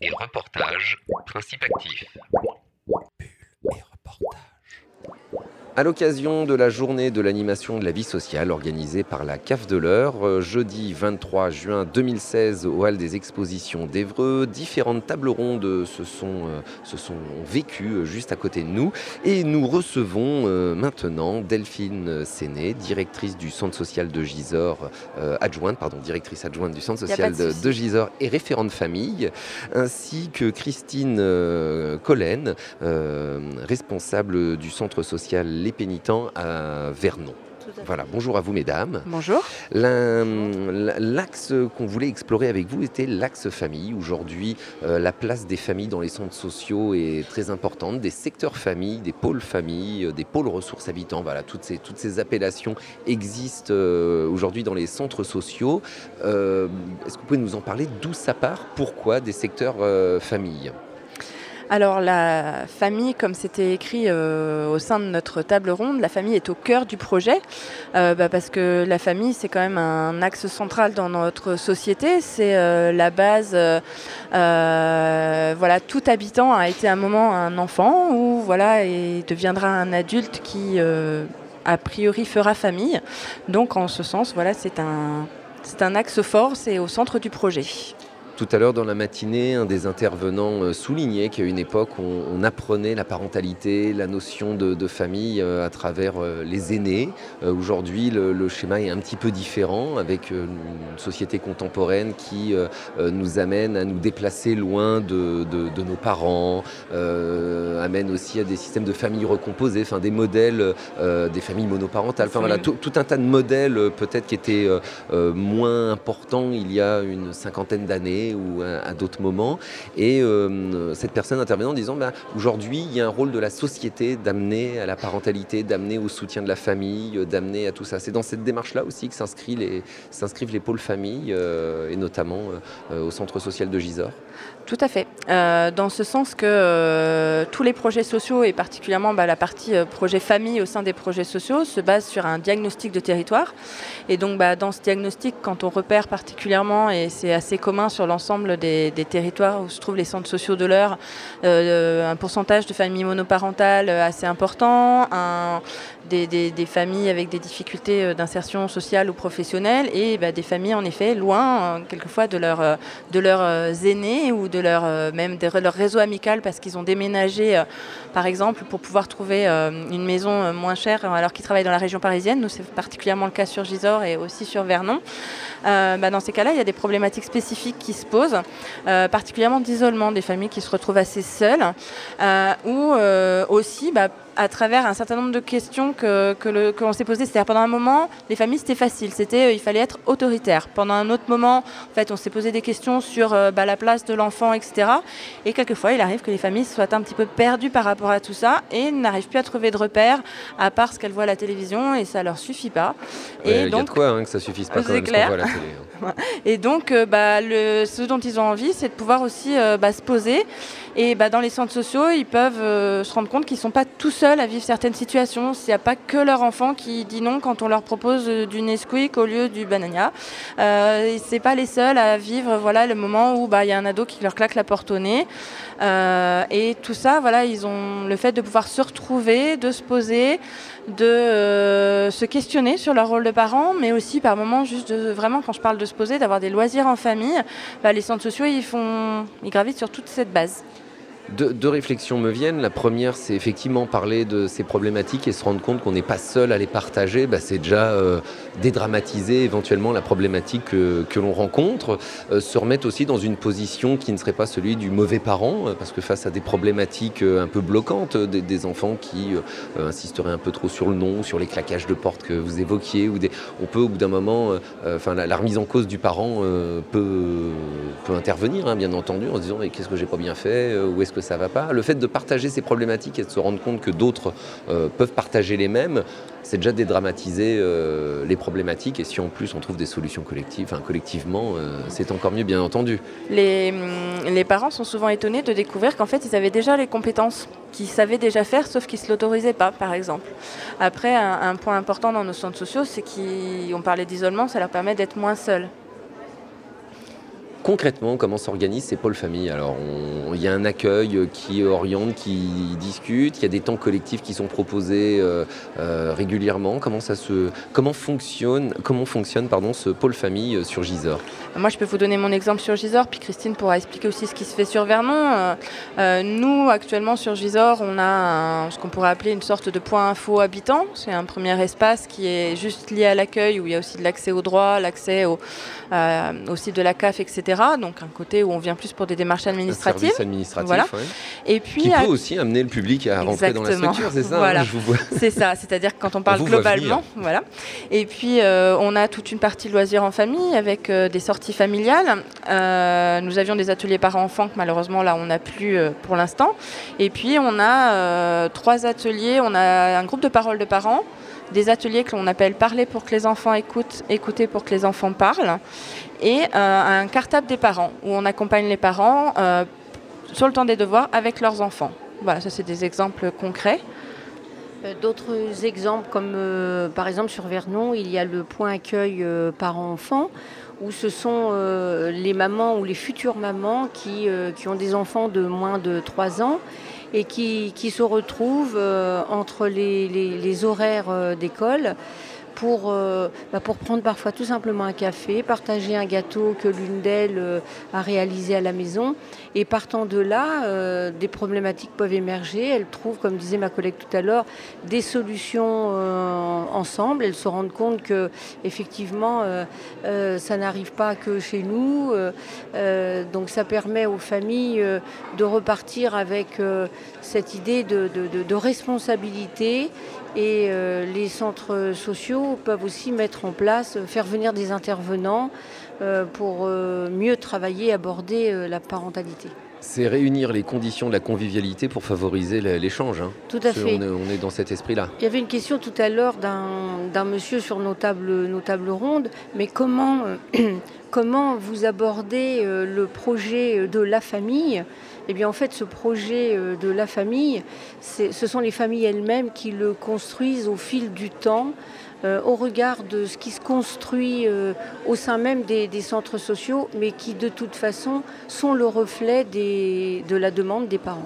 et reportage, principe actif. À l'occasion de la journée de l'animation de la vie sociale organisée par la CAF de l'Eure, jeudi 23 juin 2016 au Hall des Expositions d'Évreux, différentes tables rondes se sont vécues juste à côté de nous et nous recevons maintenant Delphine Séné, directrice du centre social de Gisors, directrice adjointe du centre social de Gisors et référente famille, ainsi que Christine Collen, responsable du centre social Les Pénitents à Vernon. Voilà, bonjour à vous mesdames. Bonjour. L'axe qu'on voulait explorer avec vous était l'axe famille. Aujourd'hui, la place des familles dans les centres sociaux est très importante. Des secteurs famille, des pôles famille, des pôles ressources habitants. Voilà, toutes ces appellations existent aujourd'hui dans les centres sociaux. Est-ce que vous pouvez nous en parler? D'où ça part? Pourquoi des secteurs famille? Alors la famille, comme c'était écrit au sein de notre table ronde, la famille est au cœur du projet parce que la famille c'est quand même un axe central dans notre société, c'est la base, tout habitant a été à un moment un enfant ou et deviendra un adulte qui a priori fera famille, donc en ce sens c'est un axe fort, c'est au centre du projet. Tout à l'heure dans la matinée, un des intervenants soulignait qu'à une époque, on apprenait la parentalité, la notion de famille à travers les aînés. Aujourd'hui, le schéma est un petit peu différent avec une société contemporaine qui nous amène à nous déplacer loin de nos parents, amène aussi à des systèmes de familles recomposées, des modèles, des familles monoparentales. Tout un tas de modèles peut-être qui étaient moins importants il y a une cinquantaine d'années ou à d'autres moments. Et cette personne intervenant en disant aujourd'hui, il y a un rôle de la société d'amener à la parentalité, d'amener au soutien de la famille, d'amener à tout ça. C'est dans cette démarche-là aussi que s'inscrivent les pôles famille et notamment au centre social de Gisors. Tout à fait. Dans ce sens que tous les projets sociaux et particulièrement la partie projet famille au sein des projets sociaux se base sur un diagnostic de territoire. Et donc dans ce diagnostic, quand on repère particulièrement, et c'est assez commun sur l'ensemble des territoires où se trouvent les centres sociaux de l'Eure, un pourcentage de familles monoparentales assez important, des familles avec des difficultés d'insertion sociale ou professionnelle et des familles en effet loin quelquefois de leurs aînés ou de leur réseau amical parce qu'ils ont déménagé par exemple pour pouvoir trouver une maison moins chère alors qu'ils travaillent dans la région parisienne. Nous c'est particulièrement le cas sur Gisors et aussi sur Vernon. Dans ces cas-là, il y a des problématiques spécifiques qui se posent, particulièrement d'isolement, des familles qui se retrouvent assez seules, ou aussi à travers un certain nombre de questions que l'on s'est posées. C'est-à-dire pendant un moment, les familles c'était facile, il fallait être autoritaire. Pendant un autre moment, en fait, on s'est posé des questions sur la place de l'enfant, etc. Et quelquefois, il arrive que les familles soient un petit peu perdues par rapport à tout ça et n'arrivent plus à trouver de repères à part ce qu'elles voient à la télévision et ça leur suffit pas. Et donc, y a de quoi que ça suffise pas quand même ce qu'on voit à la télé. Et donc, ce dont ils ont envie, c'est de pouvoir aussi se poser. Et dans les centres sociaux, ils peuvent se rendre compte qu'ils ne sont pas tout seuls à vivre certaines situations. Il n'y a pas que leur enfant qui dit non quand on leur propose du Nesquik au lieu du Banania. C'est pas les seuls à vivre le moment où y a un ado qui leur claque la porte au nez. Et tout ça, ils ont le fait de pouvoir se retrouver, de se poser, de se questionner sur leur rôle de parent, mais aussi par moments, juste vraiment, quand je parle de se poser, d'avoir des loisirs en famille. Les centres sociaux, ils gravitent sur toute cette base. Deux réflexions me viennent. La première, c'est effectivement parler de ces problématiques et se rendre compte qu'on n'est pas seul à les partager. C'est déjà dédramatiser éventuellement la problématique que l'on rencontre. Se remettre aussi dans une position qui ne serait pas celui du mauvais parent, parce que face à des problématiques un peu bloquantes, des enfants qui insisteraient un peu trop sur le non, sur les claquages de porte que vous évoquiez, on peut au bout d'un moment, la remise en cause du parent peut intervenir, bien entendu, en se disant mais qu'est-ce que j'ai pas bien fait, où est-ce que ça va pas. Le fait de partager ces problématiques et de se rendre compte que d'autres peuvent partager les mêmes, c'est déjà dédramatiser les problématiques. Et si en plus on trouve des solutions collectivement, c'est encore mieux, bien entendu. Les parents sont souvent étonnés de découvrir qu'en fait ils avaient déjà les compétences qu'ils savaient déjà faire, sauf qu'ils ne se l'autorisaient pas, par exemple. Après, un point important dans nos centres sociaux, c'est qu'on parlait d'isolement, ça leur permet d'être moins seuls. Concrètement, comment s'organisent ces pôles famille? Alors, il y a un accueil qui oriente, qui discute, il y a des temps collectifs qui sont proposés régulièrement. Comment fonctionne ce pôle famille sur Gisors? Moi, je peux vous donner mon exemple sur Gisors, puis Christine pourra expliquer aussi ce qui se fait sur Vernon. Nous, actuellement, sur Gisors, on a ce qu'on pourrait appeler une sorte de point info habitant. C'est un premier espace qui est juste lié à l'accueil, où il y a aussi de l'accès aux droits, l'accès au site de la CAF, etc. Donc, un côté où on vient plus pour des démarches administratives. Un service administratif, voilà. Ouais. Et puis, qui peut aussi amener le public à rentrer dans la structure, c'est ça? Voilà. Je vous vois. C'est ça, c'est-à-dire que quand on parle globalement, voilà. Et puis, on a toute une partie loisirs en famille avec des sorties familiales. Nous avions des ateliers parents-enfants que malheureusement là on n'a plus pour l'instant. Et puis on a 3 ateliers, on a un groupe de parole de parents, des ateliers que l'on appelle parler pour que les enfants écoutent, écouter pour que les enfants parlent, et un cartable des parents où on accompagne les parents sur le temps des devoirs avec leurs enfants. Voilà, ça c'est des exemples concrets. D'autres exemples comme par exemple sur Vernon, il y a le point accueil parents-enfants où ce sont les mamans ou les futures mamans qui ont des enfants de moins de 3 ans et qui se retrouvent entre les horaires d'école pour prendre parfois tout simplement un café, partager un gâteau que l'une d'elles a réalisé à la maison. Et partant de là, des problématiques peuvent émerger. Elles trouvent, comme disait ma collègue tout à l'heure, des solutions ensemble. Elles se rendent compte que effectivement, ça n'arrive pas que chez nous. Donc ça permet aux familles de repartir avec cette idée de responsabilité. Et les centres sociaux peuvent aussi mettre en place, faire venir des intervenants pour mieux travailler, aborder la parentalité. C'est réunir les conditions de la convivialité pour favoriser l'échange. Hein. Tout à fait. On est dans cet esprit-là. Il y avait une question tout à l'heure d'un monsieur sur nos tables rondes, mais comment vous abordez le projet de la famille ? Eh bien, en fait, ce projet de la famille, ce sont les familles elles-mêmes qui le construisent au fil du temps, au regard de ce qui se construit au sein même des centres sociaux, mais qui, de toute façon, sont le reflet de la demande des parents.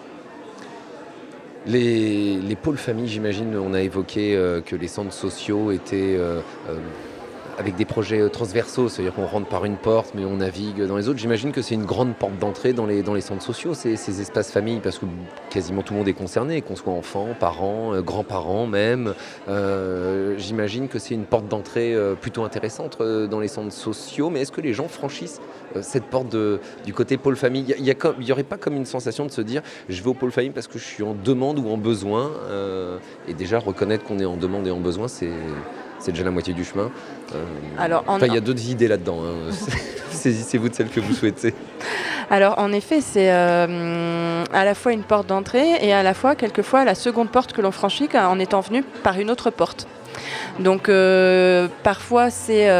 Les pôles famille, j'imagine, on a évoqué que les centres sociaux étaient avec des projets transversaux, c'est-à-dire qu'on rentre par une porte mais on navigue dans les autres. J'imagine que c'est une grande porte d'entrée dans les centres sociaux, ces espaces famille, parce que quasiment tout le monde est concerné, qu'on soit enfant, parents, grands-parents même. J'imagine que c'est une porte d'entrée plutôt intéressante dans les centres sociaux, mais est-ce que les gens franchissent cette porte du côté pôle famille? Il n'y aurait pas comme une sensation de se dire je vais au pôle famille parce que je suis en demande ou en besoin, et déjà reconnaître qu'on est en demande et en besoin, c'est déjà la moitié du chemin. Il y a d'autres idées là-dedans. Hein. Saisissez-vous de celle que vous souhaitez. Alors, en effet, c'est à la fois une porte d'entrée et à la fois, quelquefois, la seconde porte que l'on franchit en étant venu par une autre porte. Donc, parfois,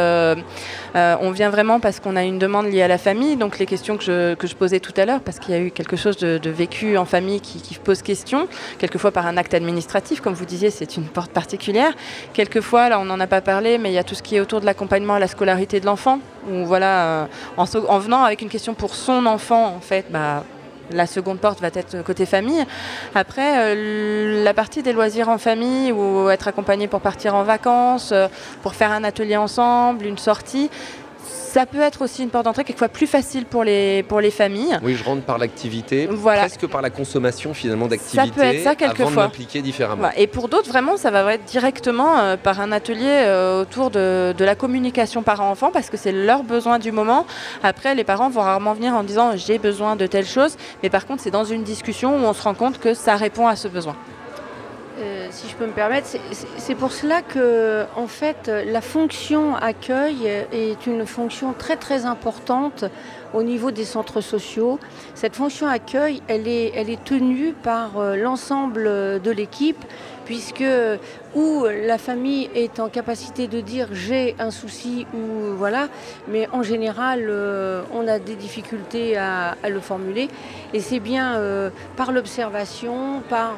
on vient vraiment parce qu'on a une demande liée à la famille. Donc, les questions que je posais tout à l'heure, parce qu'il y a eu quelque chose de vécu en famille qui pose question, quelquefois par un acte administratif, comme vous disiez, c'est une porte particulière. Quelquefois, là, on n'en a pas parlé, mais il y a tout ce qui est autour de l'accompagnement à la scolarité de l'enfant, où voilà, en venant avec une question pour son enfant, en fait, la seconde porte va être côté famille. Après, la partie des loisirs en famille ou être accompagné pour partir en vacances, pour faire un atelier ensemble, une sortie, ça peut être aussi une porte d'entrée quelquefois plus facile pour les familles. Oui, je rentre par l'activité, voilà. Presque par la consommation finalement d'activité, ça peut être ça, quelquefois, avant de m'impliquer différemment. Voilà. Et pour d'autres, vraiment, ça va être directement par un atelier autour de la communication parent-enfant, parce que c'est leur besoin du moment. Après, les parents vont rarement venir en disant j'ai besoin de telle chose, mais par contre, c'est dans une discussion où on se rend compte que ça répond à ce besoin. Si je peux me permettre, c'est pour cela que, en fait, la fonction accueil est une fonction très très importante au niveau des centres sociaux. Cette fonction accueil, elle est tenue par l'ensemble de l'équipe, puisque où la famille est en capacité de dire j'ai un souci ou voilà, mais en général on a des difficultés à le formuler, et c'est bien par l'observation, par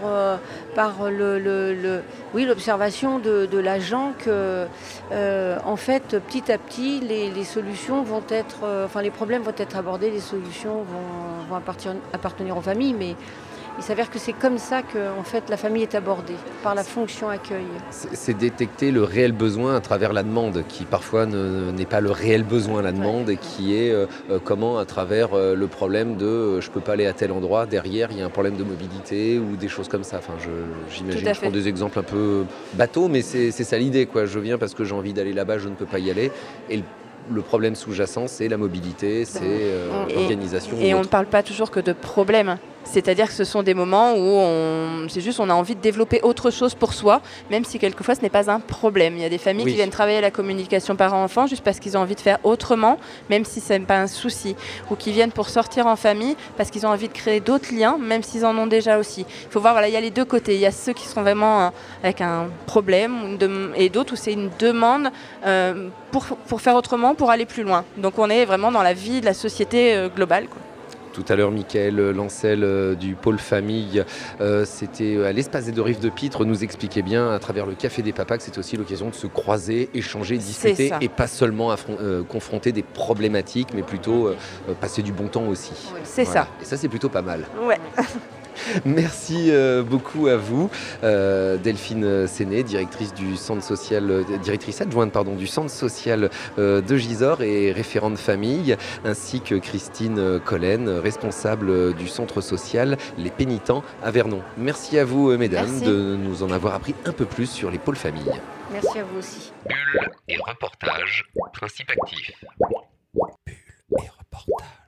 l'observation de l'agent que en fait petit à petit les solutions vont être, les problèmes vont être abordés, les solutions vont appartenir aux familles, mais il s'avère que c'est comme ça que en fait, la famille est abordée, par la fonction accueil. C'est détecter le réel besoin à travers la demande, qui parfois n'est pas le réel besoin, la demande, et qui est comment, à travers le problème de je ne peux pas aller à tel endroit, derrière il y a un problème de mobilité ou des choses comme ça. Enfin, j'imagine, je prends des exemples un peu bateaux, mais c'est ça l'idée, quoi. Je viens parce que j'ai envie d'aller là-bas, je ne peux pas y aller. Et le problème sous-jacent, c'est la mobilité, c'est l'organisation. Et on ne parle pas toujours que de problèmes. C'est-à-dire que ce sont des moments où on a envie de développer autre chose pour soi, même si quelquefois ce n'est pas un problème. Il y a des familles qui viennent travailler la communication parent-enfant juste parce qu'ils ont envie de faire autrement, même si ce n'est pas un souci. Ou qui viennent pour sortir en famille parce qu'ils ont envie de créer d'autres liens, même s'ils en ont déjà aussi. Il faut voir, il y a les deux côtés. Il y a ceux qui sont vraiment avec un problème et d'autres où c'est une demande pour faire autrement, pour aller plus loin. Donc on est vraiment dans la vie de la société globale, quoi. Tout à l'heure, Mickaël Lancel du pôle famille, c'était à l'Espace des Rives de Pitre, nous expliquait bien à travers le Café des Papas que c'était aussi l'occasion de se croiser, échanger, discuter et pas seulement confronter des problématiques, mais plutôt passer du bon temps aussi. Oui, c'est ça. Et ça, c'est plutôt pas mal. Ouais. Merci beaucoup à vous, Delphine Séné, directrice adjointe du centre social de Gisors et référente famille, ainsi que Christine Collen, responsable du centre social Les Pénitents à Vernon. Merci à vous, mesdames, de nous en avoir appris un peu plus sur les pôles familles. Merci à vous aussi. Bulle et reportage, principe actif. Bulle et reportage.